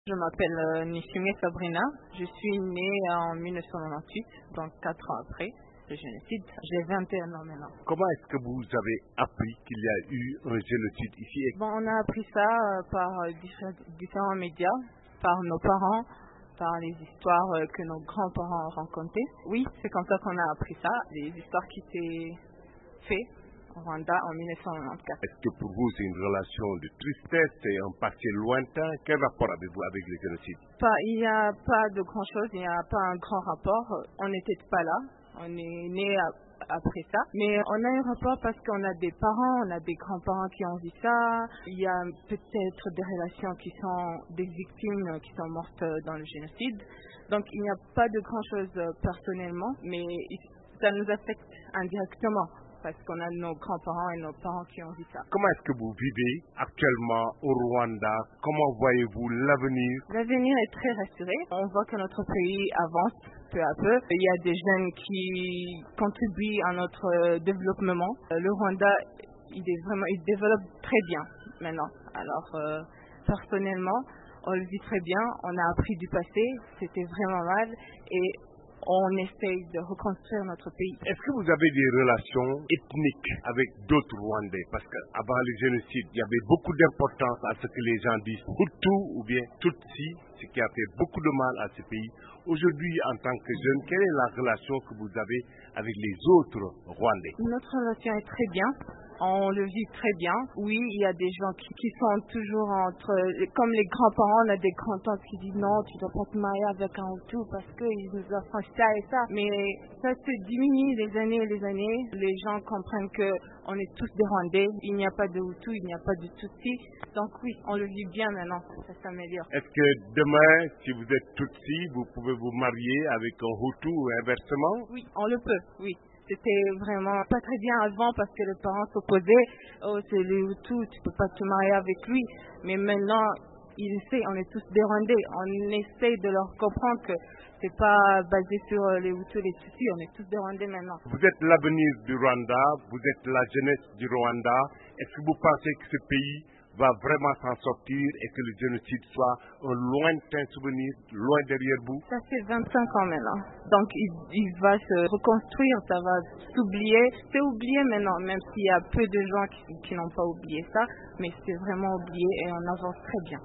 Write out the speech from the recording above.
Je m'appelle Nishime Sabrina. Je suis née en 1998, donc 4 ans après le génocide. J'ai 21 ans maintenant. Comment est-ce que vous avez appris qu'il y a eu un génocide ici? On a appris ça par différents médias, par nos parents, par les histoires que nos grands-parents ont racontées. Oui, c'est comme ça qu'on a appris ça, les histoires qui étaient faites au Rwanda en 1994. Est-ce que pour vous c'est une relation de tristesse, c'est un passé lointain? Quel rapport avez-vous avec le génocide? Il n'y a pas de grand-chose, il n'y a pas un grand rapport. On n'était pas là, on est né après ça. Mais on a un rapport parce qu'on a des parents, on a des grands-parents qui ont vu ça. Il y a peut-être des relations qui sont des victimes qui sont mortes dans le génocide. Donc il n'y a pas de grand-chose personnellement, mais ça nous affecte indirectement. Parce qu'on a nos grands-parents et nos parents qui ont vu ça. Comment est-ce que vous vivez actuellement au Rwanda? Comment voyez-vous l'avenir? L'avenir est très rassuré. On voit que notre pays avance peu à peu. Il y a des jeunes qui contribuent à notre développement. Le Rwanda, il développe très bien maintenant. Alors, personnellement, on le vit très bien. On a appris du passé. C'était vraiment mal. Et on essaye de reconstruire notre pays. Est-ce que vous avez des relations ethniques avec d'autres Rwandais? Parce qu'avant le génocide, il y avait beaucoup d'importance à ce que les gens disent Hutu ou bien Tutsi, ce qui a fait beaucoup de mal à ce pays. Aujourd'hui, en tant que jeune, quelle est la relation que vous avez avec les autres Rwandais? Notre relation est très bien. On le vit très bien. Oui, il y a des gens qui sont toujours comme les grands-parents, on a des grands-tantes qui disent non, tu ne dois pas te marier avec un Hutu parce qu'ils nous offrent ça et ça. Mais ça se diminue les années et les années. Les gens comprennent qu'on est tous des Rwandais. Il n'y a pas de Hutu, il n'y a pas de Tutsi. Donc oui, on le vit bien maintenant. Ça s'améliore. Est-ce que demain, si vous êtes Tutsi, vous pouvez vous marier avec un Hutu ou inversement? Oui, on le peut, oui. C'était vraiment pas très bien avant parce que les parents s'opposaient. Oh, c'est le Hutu, tu peux pas te marier avec lui. Mais maintenant, ils essaient, on est tous des Rwandais. On essaie de leur comprendre que c'est pas basé sur les Hutus et les Tutsis. On est tous des Rwandais maintenant. Vous êtes l'avenir du Rwanda, vous êtes la jeunesse du Rwanda. Est-ce que vous pensez que ce pays va vraiment s'en sortir et que le génocide soit un lointain souvenir, loin derrière vous? Ça fait 25 ans maintenant. Donc il va se reconstruire, ça va s'oublier. C'est oublié maintenant, même s'il y a peu de gens qui n'ont pas oublié ça, mais c'est vraiment oublié et on avance très bien.